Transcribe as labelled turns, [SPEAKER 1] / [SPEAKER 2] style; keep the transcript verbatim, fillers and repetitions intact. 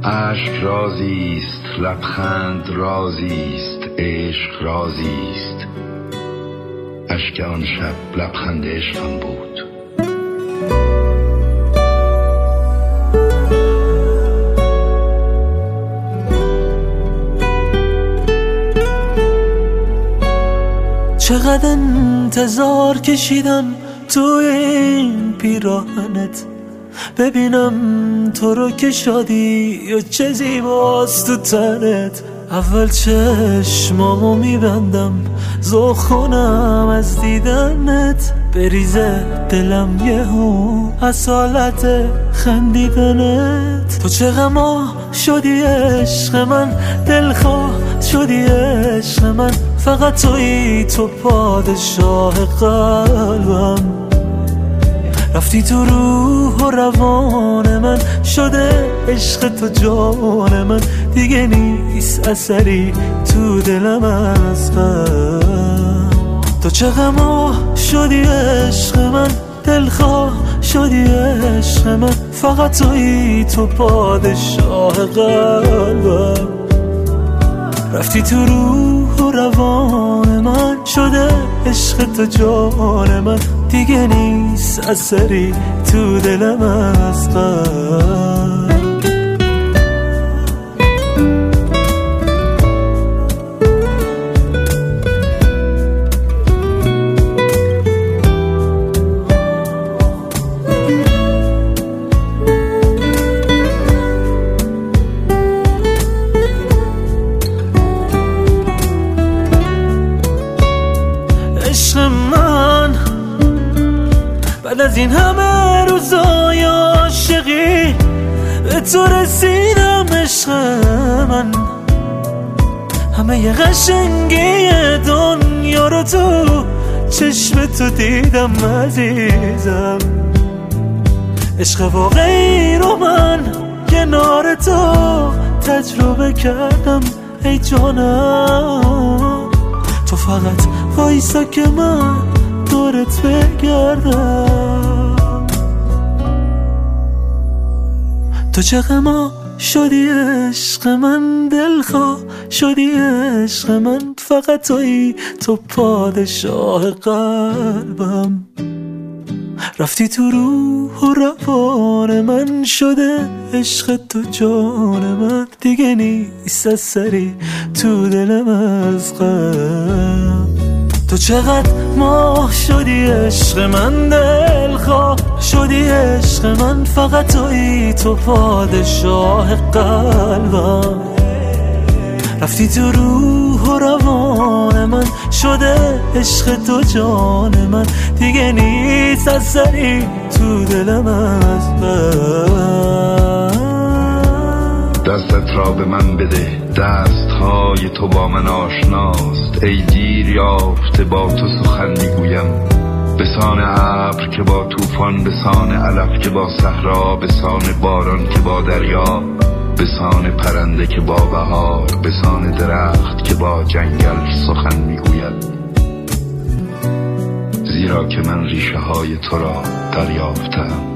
[SPEAKER 1] عشق رازیست، لبخند رازیست، عشق رازیست. اشک آن شب لبخند عشقم بود.
[SPEAKER 2] چقدر انتظار کشیدم توی این پیراهنت، ببینم تو رو که شادی یا چه زیباست تو تنت. اول چشمامو میبندم ذوق کنم از دیدنت، بریزه دلم یهو از حالت خندیدنت. تو چه غما شدی عشق من، دلخواه شدی عشق من، فقط تویی تو پادشاه قلبم. رفتی تو روح و روان من، شده عشق تو جان من، دیگه نیست اثری تو دلم از غم. تو چه غما شدی عشق من، دلخواه شدی عشق من، فقط تویی تو پادشاه قلبم. رفتی تو روح و روان من، شده عشق تو جان من، دیگه نیست اثری تو دلم از غم. عشق من بعد از این همه روزای عاشقی به تو رسیدم. عشق من همه ی قشنگی دنیا رو تو چشم تو دیدم عزیزم. عشق واقعی رو من کنار تو تجربه کردم ای جانم. تو فقط وایسا که من دورت بگردم. تو چه غما شدی عشق من، دلخواه شدی عشق من، فقط تویی تو پادشاه قلبم. رفتی تو روح و روان من، شده عشق تو جان من، دیگه نیست اثری تو دلم از غم. تو چقدر ماه شدی عشق من، دلخواه شدی عشق من، فقط تویی تو پادشاه قلبم. رفتی تو روح و روان من، شده عشق تو جان من، دیگه نیست اثری تو دلم از غم.
[SPEAKER 1] دستت را به من بده، دست های تو با من آشناست. ای دیر یافته با تو سخن میگویم، بسان ابر که با طوفان، بسان علف که با صحرا، بسان باران که با دریا، بسان پرنده که با بهار، بسان درخت که با جنگل سخن میگوید. زیرا که من ریشه های تو را دریافتم.